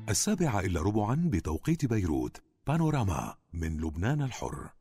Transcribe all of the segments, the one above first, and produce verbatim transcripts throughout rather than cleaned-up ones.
السابعة إلا ربعا بتوقيت بيروت. بانوراما من لبنان الحر.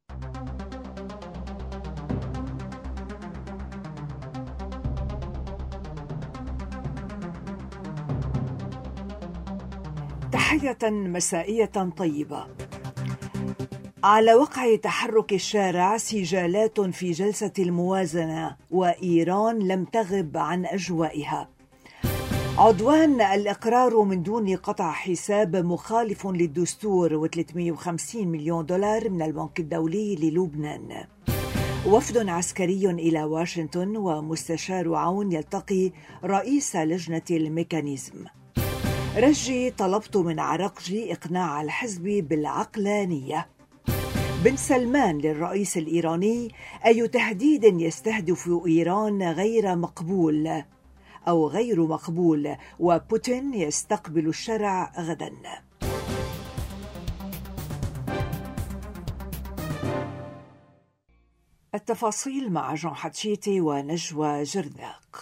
تحية مسائية طيبة. على وقع تحرك الشارع سجالات في جلسة الموازنة، وإيران لم تغب عن أجوائها. عدوان الإقرار من دون قطع حساب مخالف للدستور و350 مليون دولار من البنك الدولي للبنان. وفد عسكري إلى واشنطن ومستشار عون يلتقي رئيس لجنة الميكانيزم. رجي طلبت من عرقجي إقناع الحزب بالعقلانية. بن سلمان للرئيس الإيراني: أي تهديد يستهدف إيران غير مقبول أو غير مقبول، وبوتين يستقبل الشرع غدا. التفاصيل مع جون حتشيتي ونجوى جرذاق.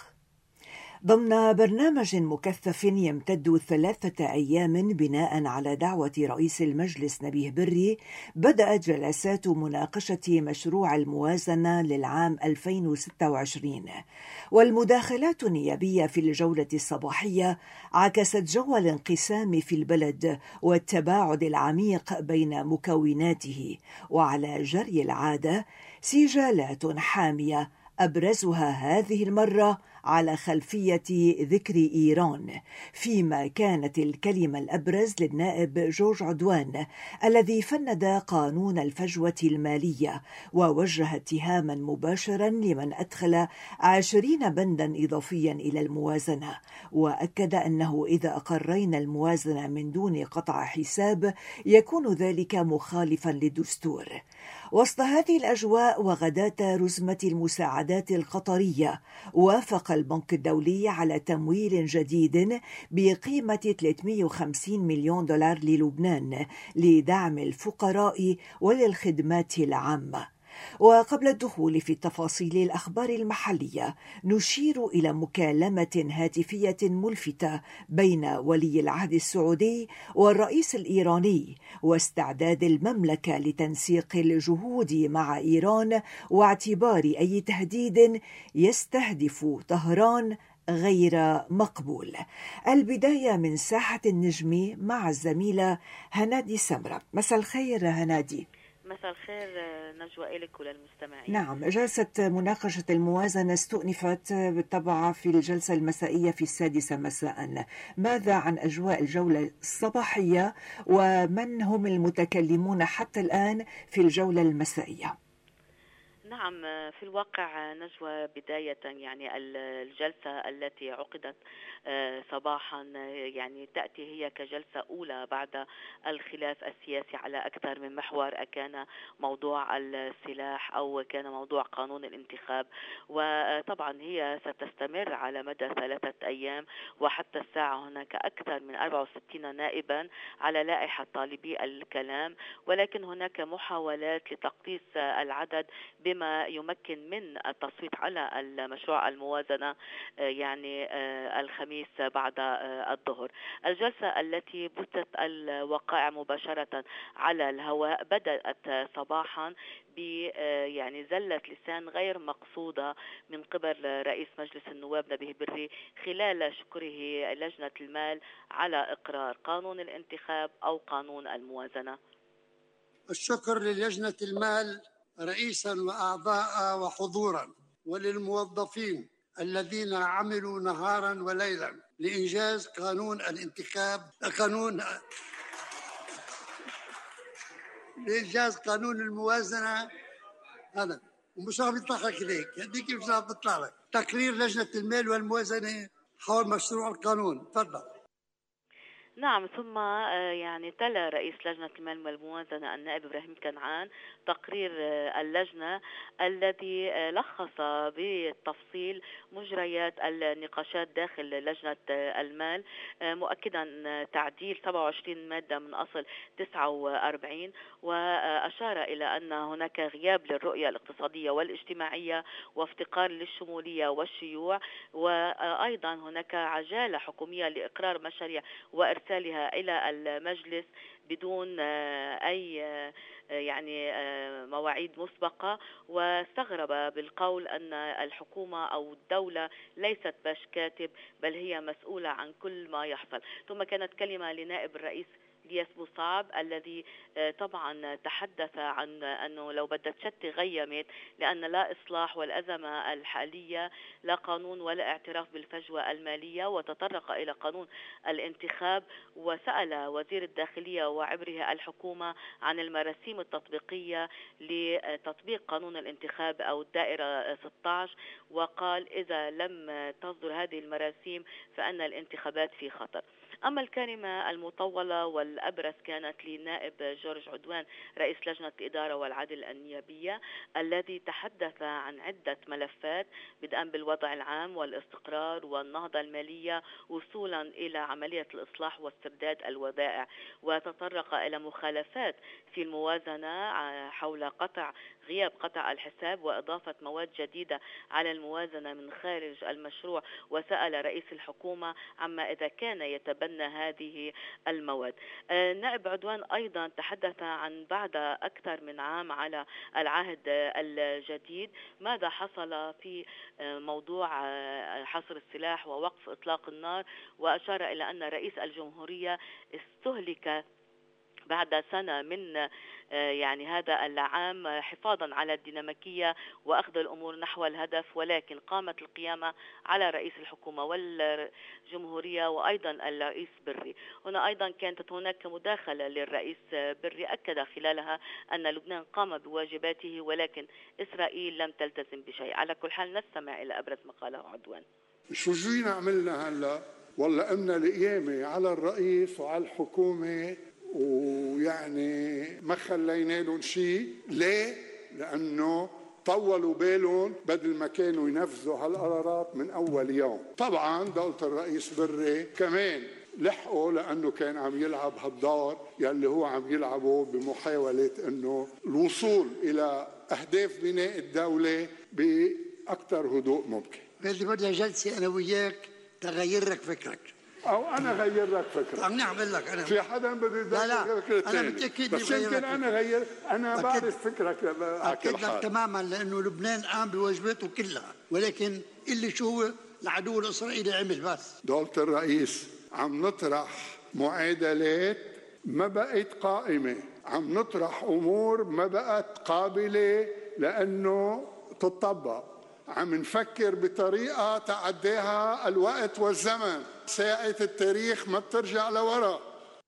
ضمن برنامج مكثف يمتد ثلاثة أيام بناء على دعوة رئيس المجلس نبيه بري، بدأت جلسات مناقشة مشروع الموازنة للعام ألفين وستة وعشرين، والمداخلات النيابية في الجولة الصباحية عكست جو الانقسام في البلد والتباعد العميق بين مكوناته، وعلى جري العادة سجالات حامية أبرزها هذه المرة على خلفية ذكر إيران، فيما كانت الكلمة الأبرز للنائب جورج عدوان الذي فند قانون الفجوة المالية ووجه اتهاما مباشرا لمن أدخل عشرين بندا إضافيا إلى الموازنة، وأكد أنه إذا أقرينا الموازنة من دون قطع حساب يكون ذلك مخالفا للدستور. وسط هذه الأجواء وغداة رزمة المساعدات القطرية، وافق البنك الدولي على تمويل جديد بقيمة ثلاثمئة وخمسين مليون دولار للبنان لدعم الفقراء وللخدمات العامة. وقبل الدخول في تفاصيل الأخبار المحلية، نشير إلى مكالمة هاتفية ملفتة بين ولي العهد السعودي والرئيس الإيراني، واستعداد المملكة لتنسيق الجهود مع إيران واعتبار أي تهديد يستهدف طهران غير مقبول. البداية من ساحة النجم مع الزميلة هنادي سمرة. مساء الخير هنادي. مساء الخير نجوى إلك وللمستمعين. نعم، جلسة مناقشة الموازنة استؤنفت بالطبع في الجلسة المسائية في السادسة مساء. ماذا عن أجواء الجولة الصباحية، ومن هم المتكلمون حتى الآن في الجولة المسائية؟ نعم، في الواقع نجوى بداية يعني الجلسة التي عقدت صباحا يعني تأتي هي كجلسة أولى بعد الخلاف السياسي على أكثر من محور، كان موضوع السلاح أو كان موضوع قانون الانتخاب، وطبعا هي ستستمر على مدى ثلاثة أيام، وحتى الساعة هناك أكثر من أربعة وستين نائبا على لائحة طالبي الكلام، ولكن هناك محاولات لتقليص العدد بما يمكن من التصويت على المشروع الموازنة يعني الخميس بعد الظهر. الجلسة التي بثت الوقائع مباشرة على الهواء بدأت صباحا ب يعني زلة لسان غير مقصودة من قبل رئيس مجلس النواب نبيه بري خلال شكره لجنة المال على إقرار قانون الانتخاب أو قانون الموازنة. الشكر للجنة المال رئيسا وأعضاء وحضورا، وللموظفين الذين عملوا نهارا وليلا لإنجاز قانون الانتخاب قانون لإنجاز قانون الموازنة. هذا ومش عم يطلع لك هيك، هديك مش عم تطلع لك تقرير لجنة المال والموازنة حول مشروع القانون. تفضل. نعم، ثم يعني تلا رئيس لجنة المال والموازنة النائب إبراهيم كنعان تقرير اللجنة الذي لخص بالتفصيل مجريات النقاشات داخل لجنة المال، مؤكدا تعديل سبعة وعشرين مادة من أصل تسعة وأربعين، وأشار إلى أن هناك غياب للرؤية الاقتصادية والاجتماعية وافتقار للشمولية والشيوع، وأيضا هناك عجالة حكومية لإقرار مشاريع وإرسال إرسالها إلى المجلس بدون أي يعني مواعيد مسبقة، واستغرب بالقول أن الحكومة أو الدولة ليست باش كاتب بل هي مسؤولة عن كل ما يحصل. ثم كانت كلمة لنائب الرئيس الياس بوصعب الذي طبعا تحدث عن أنه لو بدها تشتي غيمت، لأن لا إصلاح والأزمة الحالية لا قانون ولا اعتراف بالفجوة المالية، وتطرق إلى قانون الانتخاب وسأل وزير الداخلية وعبره الحكومة عن المراسيم التطبيقية لتطبيق قانون الانتخاب أو الدائرة ستة عشر، وقال إذا لم تصدر هذه المراسيم فإن الانتخابات في خطر. أما الكلمة المطولة والأبرز كانت لنائب جورج عدوان رئيس لجنة الإدارة والعدل النيابية الذي تحدث عن عدة ملفات بدءا بالوضع العام والاستقرار والنهضة المالية وصولا إلى عملية الإصلاح واسترداد الودائع، وتطرق إلى مخالفات في الموازنة حول قطع غياب قطع الحساب وإضافة مواد جديدة على الموازنة من خارج المشروع، وسأل رئيس الحكومة عما إذا كان يتبنى هذه المواد. نائب عدوان أيضا تحدث عن بعد أكثر من عام على العهد الجديد ماذا حصل في موضوع حصر السلاح ووقف إطلاق النار، وأشار إلى أن رئيس الجمهورية استهلك بعد سنة من يعني هذا العام حفاظا على الديناميكية وأخذ الأمور نحو الهدف، ولكن قامت القيامة على رئيس الحكومة والجمهورية وأيضا الرئيس بري. هنا أيضا كانت هناك مداخلة للرئيس بري أكد خلالها أن لبنان قام بواجباته ولكن إسرائيل لم تلتزم بشيء. على كل حال نستمع إلى أبرز ما قاله عدوان. شو جينا عملنا هلا؟ والله أمنا القيامة على الرئيس وعلى الحكومة ويعني ما خلينا لهم شيء. ليه؟ لأنه طولوا بالهم بدل ما كانوا ينفذوا هالقرارات من أول يوم. طبعا دولة الرئيس بري كمان لحقوا لأنه كان عم يلعب هالدور يلي هو عم يلعبه بمحاولة أنه الوصول إلى أهداف بناء الدولة بأكثر هدوء ممكن. بدي بدي جلسة أنا وياك تغير لك فكرك أو أنا غير لك فكرة. عم نعمل لك أنا في حدا بده يغير فكرة أنا متأكد بس يمكن أنا غير أنا بعرف فكرك. أكد لك تماما لأنه لبنان قام بواجباته كلها، ولكن اللي شو هو العدو الإسرائيلي عمل بس. دولة الرئيس عم نطرح معادلات ما بقت قائمة، عم نطرح أمور ما بقت قابلة لأنه تطبق، عم نفكر بطريقة تعداها الوقت والزمن. ساعة التاريخ ما بترجع لورا.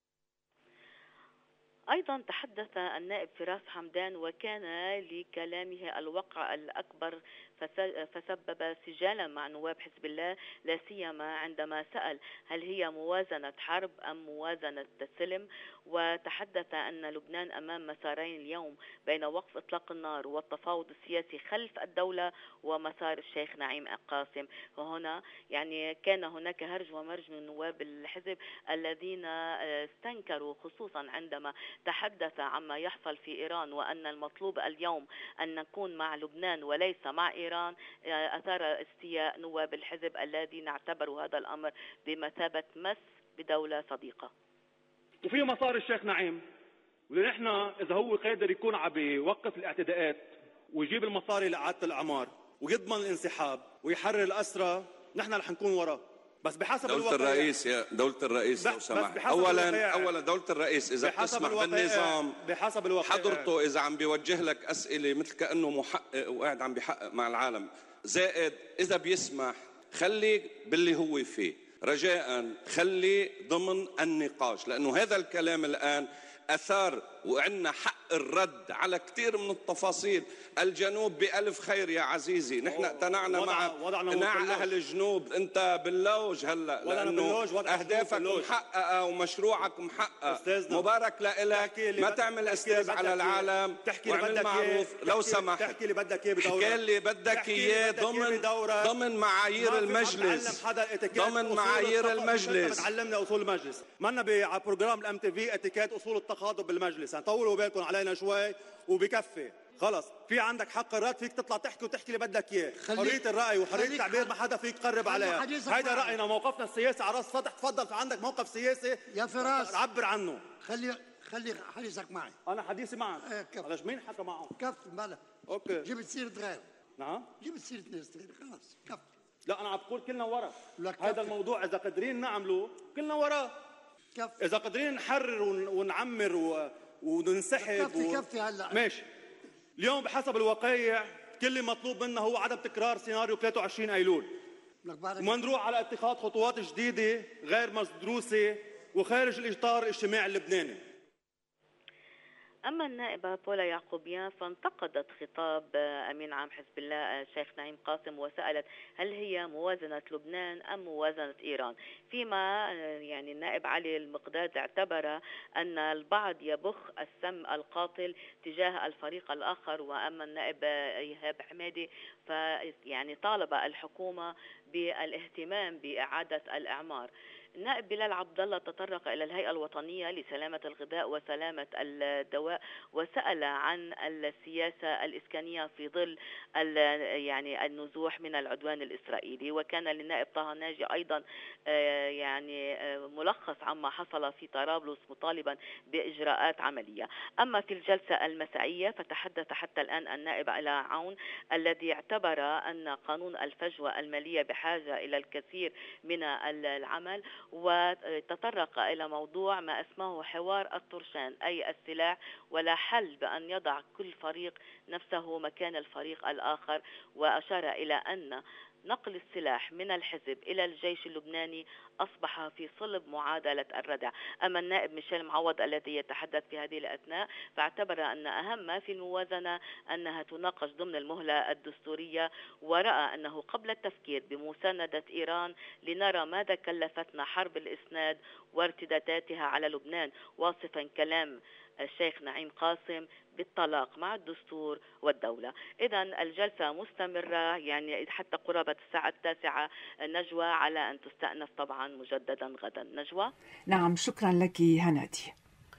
أيضا تحدث النائب فراس حمدان وكان لكلامه الوقع الأكبر فسبب سجالا مع نواب حزب الله، لا سيما عندما سأل هل هي موازنة حرب أم موازنة سلم، وتحدث أن لبنان أمام مسارين اليوم بين وقف إطلاق النار والتفاوض السياسي خلف الدولة ومسار الشيخ نعيم قاسم. وهنا يعني كان هناك هرج ومرج من نواب الحزب الذين استنكروا خصوصا عندما تحدث عما يحصل في إيران وأن المطلوب اليوم أن نكون مع لبنان وليس مع إيران. أثار استياء نواب الحزب الذين اعتبروا هذا الأمر بمثابة مس بدولة صديقة. وفي مسار الشيخ نعيم، ونحن إذا هو قادر يكون عم بيوقف الاعتداءات ويجيب المصاري لإعادة الأعمار ويضمن الانسحاب ويحرر الأسرى، نحن رح نكون وراه. بس بحسب دولة الرئيس يا دولة الرئيس لو سمحت، اولا اولا دولة الرئيس اذا بتسمح بالنظام بحسب الواقع حضرته اذا عم بيوجه لك اسئله مثل كانه محقق وقاعد عم بيحقق مع العالم، زائد اذا بيسمح خلي باللي هو فيه، رجاء خلي ضمن النقاش، لانه هذا الكلام الان اثار وعندنا حق الرد على كثير من التفاصيل. الجنوب بألف خير يا عزيزي، نحن اقتنعنا مع اقناع اهل الجنوب. انت باللوج هلا لانه اهدافك محققه ومشروعك محقق. مبارك لك، ما تعمل استاذ على العالم، واعمل معروف لو سمحت. تحكي اللي بدك اياه بدورة، احكي اللي بدك اياه ضمن ضمن معايير المجلس، ضمن معايير المجلس. بتعلمنا اصول المجلس، مالنا على بروجرام الام تي في اتيكيت اصول التخاطب بالمجلس، طولوا بالكم علينا شوي وبكفي. خلص في عندك حق الرد، فيك تطلع تحكي وتحكي اللي بدك اياه. حريه الراي وحريه التعبير ما حدا فيك يقرب عليها. هيدا راينا، موقفنا السياسي على راس السطح. تفضل في عندك موقف سياسي يا فراس عبر عنه. خلي خلي حديثك معي. انا حديثي معك. ايه على مين حكى معه؟ كف مالك. اوكي جبت سيره غير. نعم جبت سيره ناس غير خلاص كف. لا انا عم بقول كلنا ورا هذا الموضوع. اذا قادرين نعمله كلنا وراه. كف. اذا قادرين نحرر ونعمر و... وننسحب كفي و... كفي هلا ماشي. اليوم بحسب الواقع كل اللي مطلوب منا هو عدم تكرار سيناريو ثلاثة وعشرين ايلول، وما نروح على اتخاذ خطوات جديده غير مدروسه وخارج الاطار الاجتماعي اللبناني. أما النائبة بولا يعقوبيان فانتقدت خطاب أمين عام حزب الله الشيخ نعيم قاسم وسألت هل هي موازنة لبنان أم موازنة إيران، فيما يعني النائب علي المقداد اعتبر أن البعض يبخ السم القاتل تجاه الفريق الآخر. وأما النائب إيهاب حمادي فيعني طالب الحكومة بالاهتمام بإعادة الإعمار. النائب بلال عبد الله تطرق إلى الهيئة الوطنية لسلامة الغذاء وسلامة الدواء وسأل عن السياسة الإسكانية في ظل يعني النزوح من العدوان الإسرائيلي. وكان للنائب طه ناجي أيضا يعني ملخص عما حصل في طرابلس مطالبا بإجراءات عملية. أما في الجلسة المسائية فتحدث حتى الآن النائب علاء عون الذي اعتبر أن قانون الفجوة المالية بحاجة إلى الكثير من العمل، وتطرق إلى موضوع ما اسمه حوار الطرشان أي السلاح، ولا حل بأن يضع كل فريق نفسه مكان الفريق الآخر. وأشار إلى أن نقل السلاح من الحزب إلى الجيش اللبناني أصبح في صلب معادلة الردع. أما النائب ميشيل معوض الذي يتحدث في هذه الأثناء فاعتبر أن أهم ما في الموازنة أنها تناقش ضمن المهلة الدستورية، ورأى أنه قبل التفكير بمساندة إيران لنرى ماذا كلفتنا حرب الإسناد وارتداداتها على لبنان، واصفا كلام الشيخ نعيم قاسم بالطلاق مع الدستور والدولة. إذن الجلسة مستمرة يعني حتى قرابة الساعة التاسعة. نجوى على أن تستأنف طبعا مجددا غدا. نجوى. نعم شكرا لك هنادي.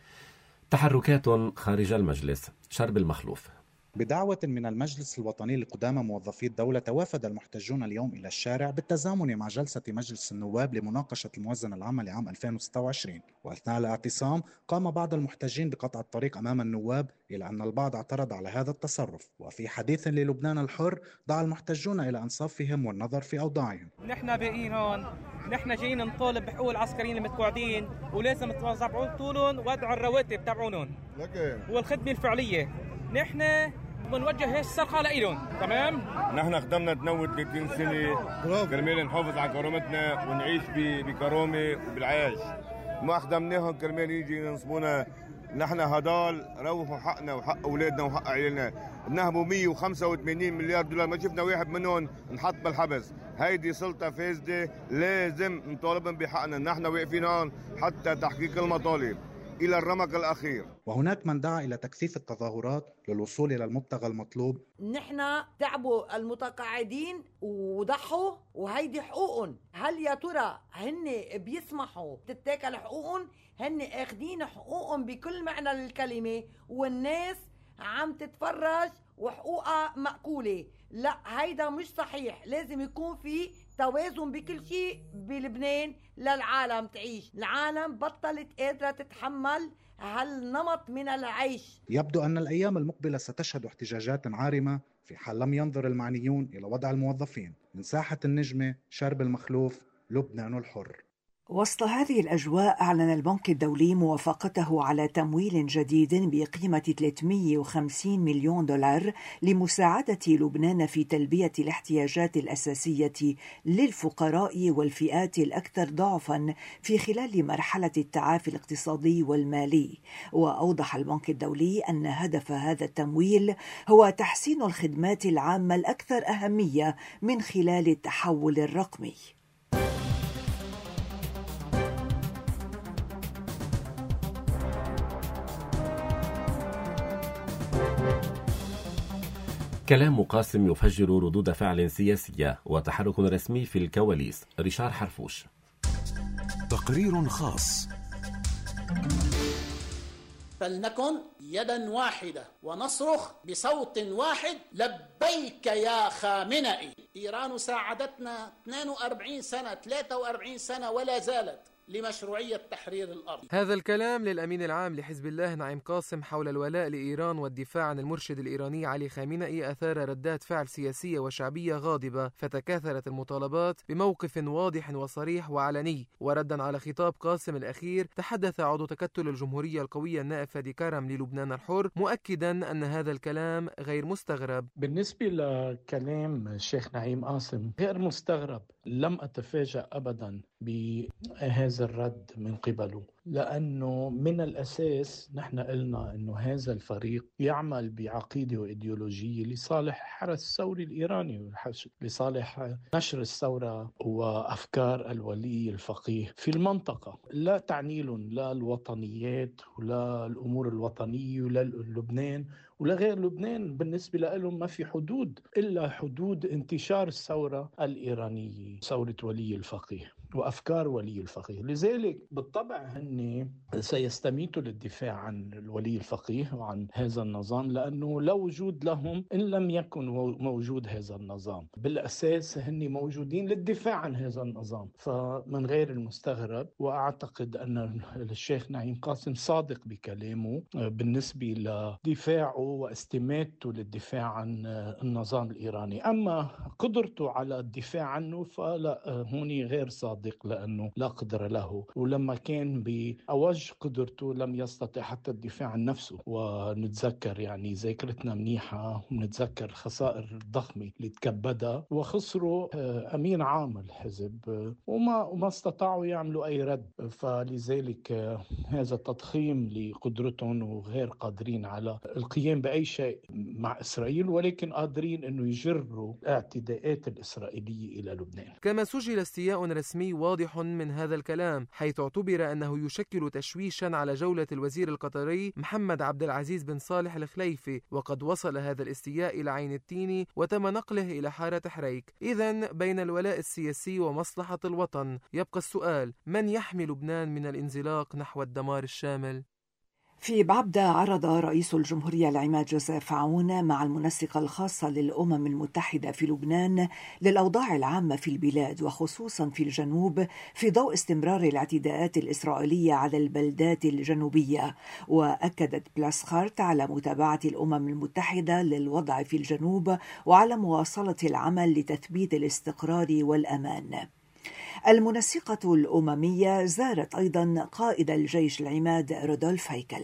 تحركات خارج المجلس. شرب المخلوف. بدعوة من المجلس الوطني لقدامى موظفي الدولة توافد المحتجون اليوم إلى الشارع بالتزامن مع جلسة مجلس النواب لمناقشة الموازنة العامة لعام ألفين وستة وعشرين. وأثناء الاعتصام قام بعض المحتجين بقطع الطريق أمام النواب، إلى أن البعض اعترض على هذا التصرف. وفي حديث للبنان الحر دعا المحتجون إلى أنصافهم والنظر في أوضاعهم. نحن باقيين هون، نحن جايين نطالب بحقوق العسكريين المتقاعدين ولازم تبعوا لهم وضعوا الرواتب تبعونهم والخدمة الفعلية. نحن بنوجه هيك الصرخة لإلهم. تمام؟ نحن خدمنا تنوت ثلاثين سنة كرمال نحافظ على كرامتنا ونعيش بكرامة وبالعيش. ما خدمناهم كرمال يجي ينصبونا. نحن هدول روحوا حقنا وحق أولادنا وحق عيالنا. نهبوا مية وخمسة وثمانين مليار دولار، ما شفنا واحد منهم نحط بالحبس. هيدي سلطة فاسدة لازم نطالبهم بحقنا. نحن واقفين هون حتى تحقيق المطالب إلى الرمق الأخير. وهناك من دعا إلى تكثيف التظاهرات للوصول إلى المبتغى المطلوب. نحن تعبوا المتقاعدين وضحوا وهيدي حقوقهم. هل يا ترى هن بيسمحوا تتاكل حقوقهم؟ هن اخدين حقوقهم بكل معنى للكلمة والناس عم تتفرج وحقوقها مأكولة. لا هيدا مش صحيح. لازم يكون في توازن بكل شيء بلبنان للعالم تعيش. العالم بطلت قادرة تتحمل هالنمط من العيش. يبدو أن الأيام المقبلة ستشهد احتجاجات عارمة في حال لم ينظر المعنيون إلى وضع الموظفين. من ساحة النجمة، شرب المخلوف، لبنان الحر. وسط هذه الأجواء أعلن البنك الدولي موافقته على تمويل جديد بقيمة ثلاثمئة وخمسين مليون دولار لمساعدة لبنان في تلبية الاحتياجات الأساسية للفقراء والفئات الأكثر ضعفا في خلال مرحلة التعافي الاقتصادي والمالي. وأوضح البنك الدولي أن هدف هذا التمويل هو تحسين الخدمات العامة الأكثر أهمية من خلال التحول الرقمي. كلام قاسم يفجر ردود فعل سياسية وتحرك رسمي في الكواليس. ريشار حرفوش. تقرير خاص. فلنكن يدا واحدة ونصرخ بصوت واحد: لبيك يا خامنئي. إيران ساعدتنا اثنين وأربعين سنة ثلاثة وأربعين سنة ولا زالت لمشروعية تحرير الأرض. هذا الكلام للأمين العام لحزب الله نعيم قاسم حول الولاء لإيران والدفاع عن المرشد الإيراني علي خامنئي أثار ردات فعل سياسية وشعبية غاضبة، فتكاثرت المطالبات بموقف واضح وصريح وعلني. وردا على خطاب قاسم الأخير، تحدث عضو تكتل الجمهورية القوية النائب فادي كرم للبنان الحر، مؤكدا أن هذا الكلام غير مستغرب. بالنسبة لكلام الشيخ نعيم قاسم غير مستغرب، لم أتفاجأ أبدا بهذا الرد من قبله، لأنه من الأساس نحن قلنا أنه هذا الفريق يعمل بعقيدة وإيديولوجية لصالح حرس الثوري الإيراني، لصالح نشر الثورة وأفكار الولي الفقيه في المنطقة. لا تعني لهم لا الوطنيات ولا الأمور الوطنية ولا لبنان ولا غير لبنان. بالنسبة لهم ما في حدود إلا حدود انتشار الثورة الإيرانية، ثورة ولي الفقيه وأفكار ولي الفقيه. لذلك بالطبع هن سيستميتوا للدفاع عن الولي الفقيه وعن هذا النظام، لأنه لا وجود لهم إن لم يكن موجود هذا النظام. بالأساس هن موجودين للدفاع عن هذا النظام، فمن غير المستغرب. وأعتقد أن الشيخ نعيم قاسم صادق بكلامه بالنسبة لدفاعه واستماتته للدفاع عن النظام الإيراني. أما قدرته على الدفاع عنه فلا، هون غير صادق، لأنه لا قدر له، ولما كان بأوج قدرته لم يستطع حتى الدفاع عن نفسه. ونتذكر يعني ذاكرتنا منيحة، ونتذكر الخسائر الضخمة اللي تكبدها، وخسروا أمين عام الحزب وما وما استطاعوا يعملوا أي رد. فلذلك هذا تضخيم لقدرتهم، وغير قادرين على القيام بأي شيء مع إسرائيل، ولكن قادرين أنه يجروا الاعتداءات الإسرائيلية إلى لبنان. كما سجل استياء رسمي واضح من هذا الكلام، حيث اعتبر أنه يشكل تشويشا على جولة الوزير القطري محمد عبد العزيز بن صالح الخليفي، وقد وصل هذا الاستياء إلى عين التين وتم نقله إلى حارة حريك. إذن بين الولاء السياسي ومصلحة الوطن يبقى السؤال: من يحمي لبنان من الانزلاق نحو الدمار الشامل؟ في بعبدة عرض رئيس الجمهورية العماد جوزيف عون مع المنسقة الخاصة للأمم المتحدة في لبنان للأوضاع العامة في البلاد وخصوصا في الجنوب، في ضوء استمرار الاعتداءات الإسرائيلية على البلدات الجنوبية. وأكدت بلاسخارت على متابعة الأمم المتحدة للوضع في الجنوب وعلى مواصلة العمل لتثبيت الاستقرار والأمان. المنسقة الأممية زارت أيضا قائد الجيش العماد رودولف هيكل.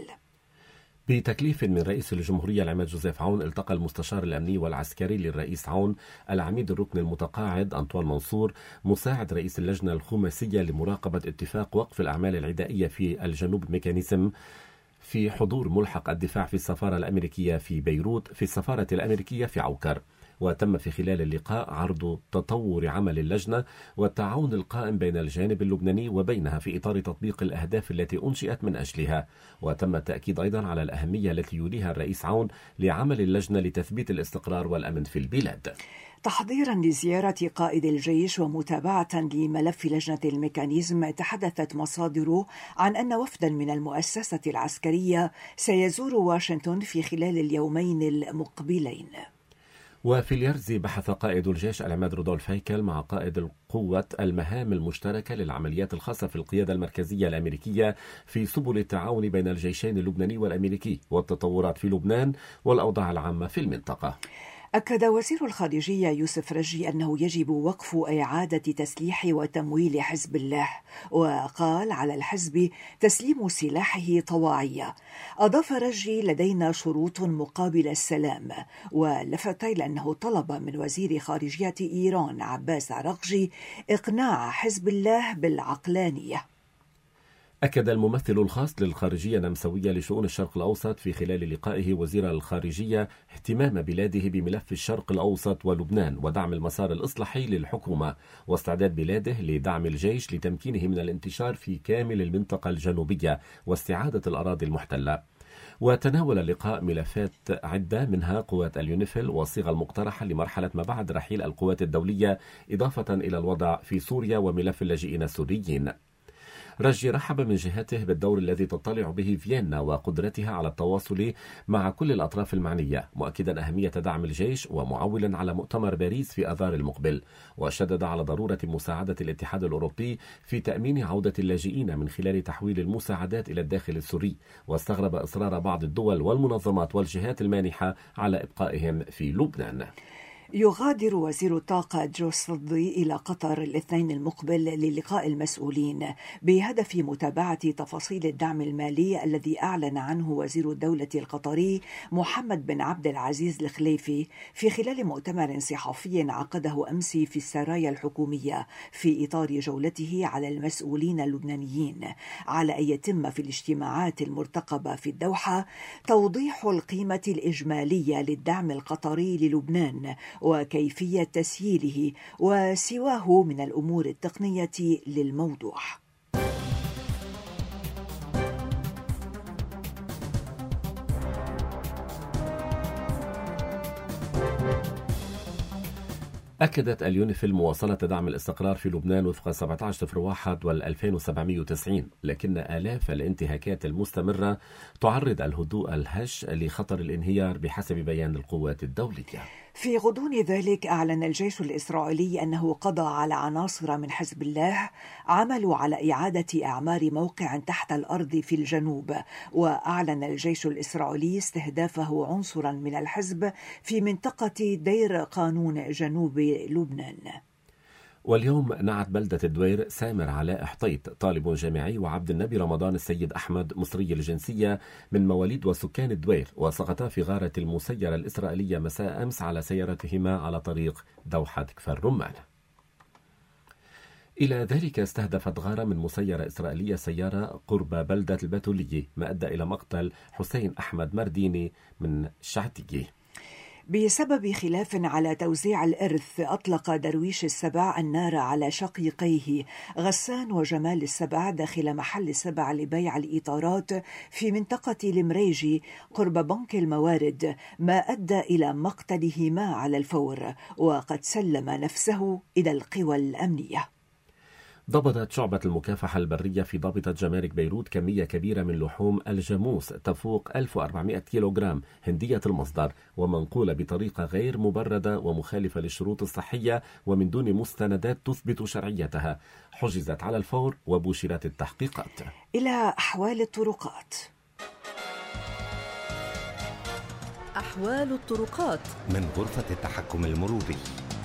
بتكليف من رئيس الجمهورية العماد جوزيف عون، التقى المستشار الأمني والعسكري للرئيس عون العميد الركن المتقاعد أنطوان منصور مساعد رئيس اللجنة الخماسية لمراقبة اتفاق وقف الأعمال العدائية في الجنوب ميكانيزم في حضور ملحق الدفاع في السفارة الأمريكية في بيروت في السفارة الأمريكية في عوكر. وتم في خلال اللقاء عرض تطور عمل اللجنة والتعاون القائم بين الجانب اللبناني وبينها في إطار تطبيق الأهداف التي أنشئت من أجلها. وتم التأكيد أيضا على الأهمية التي يوليها الرئيس عون لعمل اللجنة لتثبيت الاستقرار والأمن في البلاد. تحضيرا لزيارة قائد الجيش ومتابعة لملف لجنة الميكانيزم، تحدثت مصادر عن أن وفدا من المؤسسة العسكرية سيزور واشنطن في خلال اليومين المقبلين. وفي اليرز بحث قائد الجيش العماد رودولف هيكل مع قائد القوة المهام المشتركة للعمليات الخاصة في القيادة المركزية الأمريكية في سبل التعاون بين الجيشين اللبناني والأمريكي والتطورات في لبنان والأوضاع العامة في المنطقة. أكد وزير الخارجية يوسف رجي أنه يجب وقف إعادة تسليح وتمويل حزب الله، وقال على الحزب تسليم سلاحه طواعية. أضاف رجي: لدينا شروط مقابل السلام، ولفت إلى أنه طلب من وزير خارجية إيران عباس عراقجي إقناع حزب الله بالعقلانية. أكد الممثل الخاص للخارجية النمساوية لشؤون الشرق الأوسط في خلال لقائه وزير الخارجية اهتمام بلاده بملف الشرق الأوسط ولبنان ودعم المسار الإصلاحي للحكومة واستعداد بلاده لدعم الجيش لتمكينه من الانتشار في كامل المنطقة الجنوبية واستعادة الأراضي المحتلة. وتناول اللقاء ملفات عدة منها قوات اليونيفيل والصيغة المقترحة لمرحلة ما بعد رحيل القوات الدولية، إضافة إلى الوضع في سوريا وملف اللاجئين السوريين. رجي رحب من جهته بالدور الذي تطلع به فيينا وقدرتها على التواصل مع كل الأطراف المعنية، مؤكدا أهمية دعم الجيش ومعولا على مؤتمر باريس في آذار المقبل، وشدد على ضرورة مساعدة الاتحاد الأوروبي في تأمين عودة اللاجئين من خلال تحويل المساعدات إلى الداخل السوري، واستغرب إصرار بعض الدول والمنظمات والجهات المانحة على إبقائهم في لبنان. يغادر وزير الطاقة جوس فضي إلى قطر الاثنين المقبل للقاء المسؤولين بهدف متابعة تفاصيل الدعم المالي الذي أعلن عنه وزير الدولة القطري محمد بن عبد العزيز الخليفي في خلال مؤتمر صحفي عقده أمس في السرايا الحكومية في إطار جولته على المسؤولين اللبنانيين، على أن يتم في الاجتماعات المرتقبة في الدوحة توضيح القيمة الإجمالية للدعم القطري للبنان وكيفية تسييله وسواه من الأمور التقنية للموضوع. أكدت اليونيفيل مواصلة دعم الاستقرار في لبنان وفق سبعة عشر صفر واحد والألفين وسبعمائة وتسعين، لكن آلاف الانتهاكات المستمرة تعرض الهدوء الهش لخطر الانهيار بحسب بيان القوات الدولية. في غضون ذلك أعلن الجيش الإسرائيلي أنه قضى على عناصر من حزب الله عملوا على إعادة إعمار موقع تحت الأرض في الجنوب، وأعلن الجيش الإسرائيلي استهدافه عنصرا من الحزب في منطقة دير قانون جنوب لبنان. واليوم نعت بلدة الدوير سامر علاء حطيط طالب جامعي وعبد النبي رمضان السيد أحمد مصري الجنسية من مواليد وسكان الدوير، وسقطا في غارة المسيرة الإسرائيلية مساء أمس على سيارتهما على طريق دوحة كفر رمان. إلى ذلك استهدفت غارة من مسيرة إسرائيلية سيارة قرب بلدة البتولية، ما أدى إلى مقتل حسين أحمد مرديني من شعتية. بسبب خلاف على توزيع الإرث أطلق درويش السبع النار على شقيقيه غسان وجمال السبع داخل محل السبع لبيع الإطارات في منطقة المريجي قرب بنك الموارد، ما أدى إلى مقتلهما على الفور، وقد سلم نفسه إلى القوى الأمنية. ضبطت شعبة المكافحة البرية في ضابطة جمارك بيروت كمية كبيرة من لحوم الجاموس تفوق ألف وأربعمائة كيلوغرام هندية المصدر ومنقولة بطريقة غير مبردة ومخالفة للشروط الصحية ومن دون مستندات تثبت شرعيتها، حجزت على الفور وبشرت التحقيقات. إلى أحوال الطرقات. أحوال الطرقات من غرفة التحكم المروري.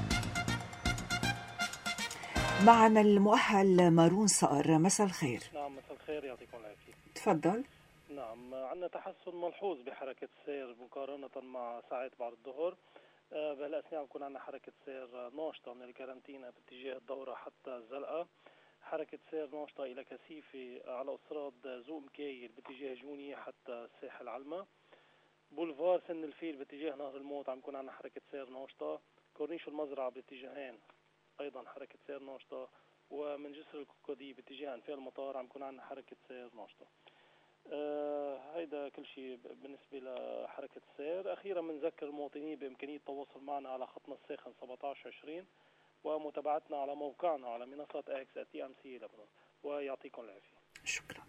معنا المؤهل مارون صقر، مساء الخير. نعم مساء الخير، يعطيكم العافية. تفضل. نعم، عندنا تحسن ملحوظ بحركة السير مقارنة مع ساعات بعد الظهر. أه بهالأثناء عم يكون عندنا حركة سير ناشطة من الكارنتينا باتجاه الدورة حتى الزلقة، حركة سير ناشطة إلى كثيفة على أسراد زوق مكايل باتجاه جوني حتى الساحل علمة، بولفار سن الفيل باتجاه نهر الموت عم يكون عندنا حركة سير ناشطة، كورنيش المزرعة باتجاهين أيضا حركة سير ناشطة، ومن جسر الكوكودي باتجاه أنفاق المطار عم يكون عندنا حركة سير ناشطة. آه هيدا كل شيء بالنسبة لحركة السير. أخيرا بنذكر المواطنين بإمكانية التواصل معنا على خطنا الساخن سبعة عشر عشرين ومتابعتنا على موقعنا على منصات اكس اتي ام سي لبنان، ويعطيكم العافية. شكرا.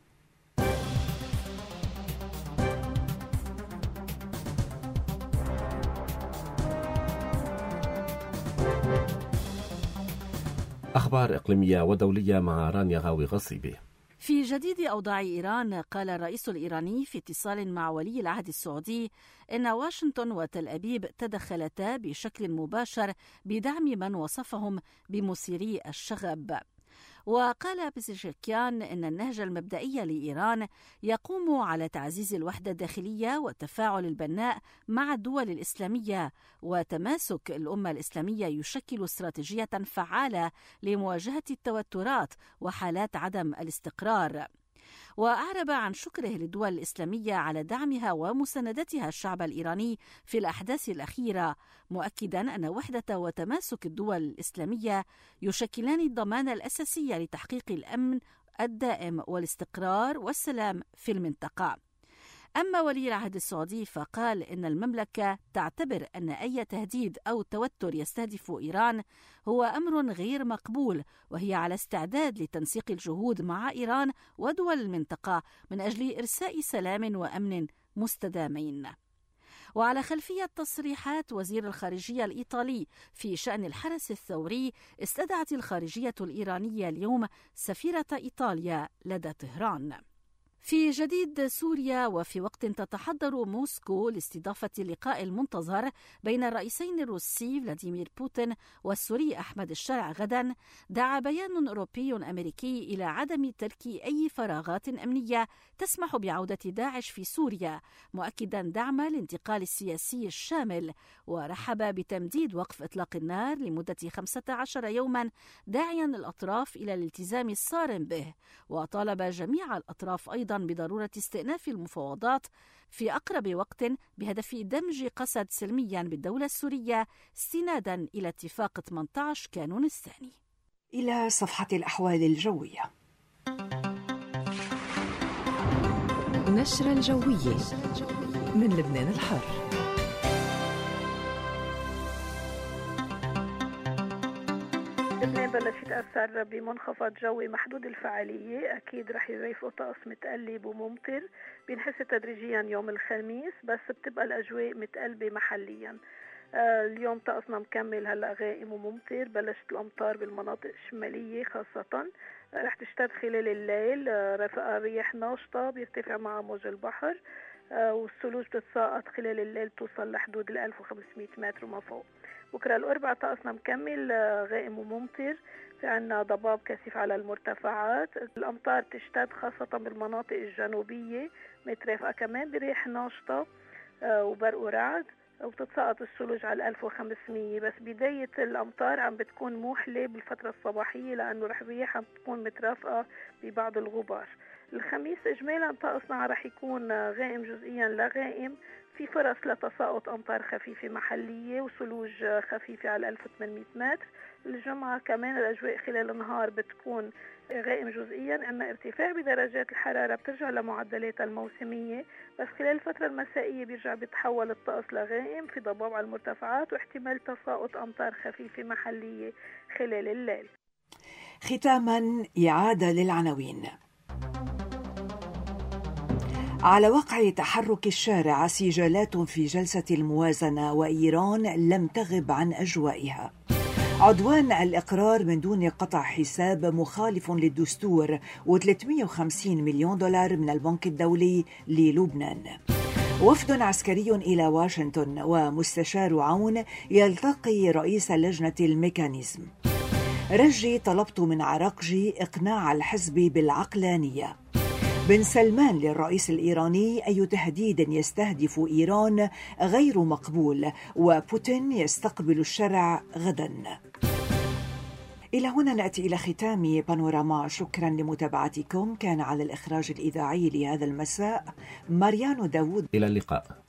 أخبار إقليمية ودولية مع رانيا غاوي غصيبي. في جديد أوضاع إيران، قال الرئيس الإيراني في اتصال مع ولي العهد السعودي إن واشنطن وتل أبيب تدخلتا بشكل مباشر بدعم من وصفهم بمثيري الشغب. وقال بيزيشكيان إن النهج المبدئي لإيران يقوم على تعزيز الوحدة الداخلية والتفاعل البناء مع الدول الإسلامية، وتماسك الأمة الإسلامية يشكل استراتيجية فعالة لمواجهة التوترات وحالات عدم الاستقرار. وأعرب عن شكره للدول الإسلامية على دعمها ومساندتها الشعب الإيراني في الأحداث الأخيرة، مؤكدا أن وحدة وتماسك الدول الإسلامية يشكلان الضمان الأساسي لتحقيق الأمن الدائم والاستقرار والسلام في المنطقة. أما ولي العهد السعودي فقال إن المملكة تعتبر أن أي تهديد أو توتر يستهدف إيران هو أمر غير مقبول، وهي على استعداد لتنسيق الجهود مع إيران ودول المنطقة من أجل إرساء سلام وأمن مستدامين. وعلى خلفية تصريحات وزير الخارجية الإيطالي في شأن الحرس الثوري، استدعت الخارجية الإيرانية اليوم سفيرة إيطاليا لدى طهران. في جديد سوريا، وفي وقت تتحضر موسكو لاستضافة اللقاء المنتظر بين الرئيسين الروسي فلاديمير بوتين والسوري أحمد الشرع غدا، دعا بيان أوروبي أمريكي إلى عدم ترك أي فراغات أمنية تسمح بعودة داعش في سوريا، مؤكدا دعم الانتقال السياسي الشامل، ورحب بتمديد وقف إطلاق النار لمدة خمسة عشر يوما، داعيا الأطراف إلى الالتزام الصارم به، وطالب جميع الأطراف أيضا بضرورة استئناف المفاوضات في أقرب وقت بهدف دمج قسد سلميا بالدولة السورية استنادا إلى اتفاق ثمانية عشر كانون الثاني. إلى صفحة الأحوال الجوية. نشرة الجوية من لبنان الحر. لبنان بلش يتأثر بمنخفض جوي محدود الفعالية، أكيد رح يضيفوا طقس متقلب وممطر، بينحس تدريجيا يوم الخميس، بس بتبقى الأجواء متقلبة محليا. آه اليوم طقسنا مكمل هلأ غائم وممطر، بلشت الأمطار بالمناطق الشمالية خاصة، رح تشتد خلال الليل، آه رفقة رياح ناشطة بيرتفع مع موج البحر، آه والثلوج بتتساقط خلال الليل توصل لحدود ال ألف وخمسمائة متر وما فوق. بكرة الأربعاء طقسنا مكمل غائم وممطر، في عنا ضباب كثيف على المرتفعات، الأمطار تشتد خاصة بالمناطق الجنوبية، مترافقة كمان برياح ناشطة وبرق ورعد، وتتساقط الثلوج على ألف وخمسمائة. بس بداية الأمطار عم بتكون موحلة بالفترة الصباحية، لأنه رح الرياح عم تكون مترافقة ببعض الغبار. الخميس إجمالا طقسنا رح يكون غائم جزئيا لغائم، في فرص لتساقط أمطار خفيفة محلية وثلوج خفيفة على ألف وثمانمائة متر. الجمعة كمان الأجواء خلال النهار بتكون غائم جزئيا، عندنا ارتفاع بدرجات الحرارة بترجع لمعدلاتها الموسمية، بس خلال الفترة المسائية بيرجع بيتحول الطقس لغائم، في ضباب على المرتفعات واحتمال تساقط أمطار خفيفة محلية خلال الليل. ختاما إعادة للعناوين. على وقع تحرك الشارع سجالات في جلسة الموازنة، وإيران لم تغب عن أجوائها. عدوان الإقرار من دون قطع حساب مخالف للدستور، وثلاثمائة وخمسين مليون دولار من البنك الدولي للبنان. وفد عسكري إلى واشنطن، ومستشار عون يلتقي رئيس لجنة الميكانيزم. رجي طلبت من عراقجي إقناع الحزب بالعقلانية. بن سلمان للرئيس الإيراني: أي تهديد يستهدف إيران غير مقبول، وبوتين يستقبل الشرع غدا. إلى هنا نأتي إلى ختام بانوراما. شكرا لمتابعتكم. كان على الإخراج الإذاعي لهذا المساء ماريانو داوود. إلى اللقاء.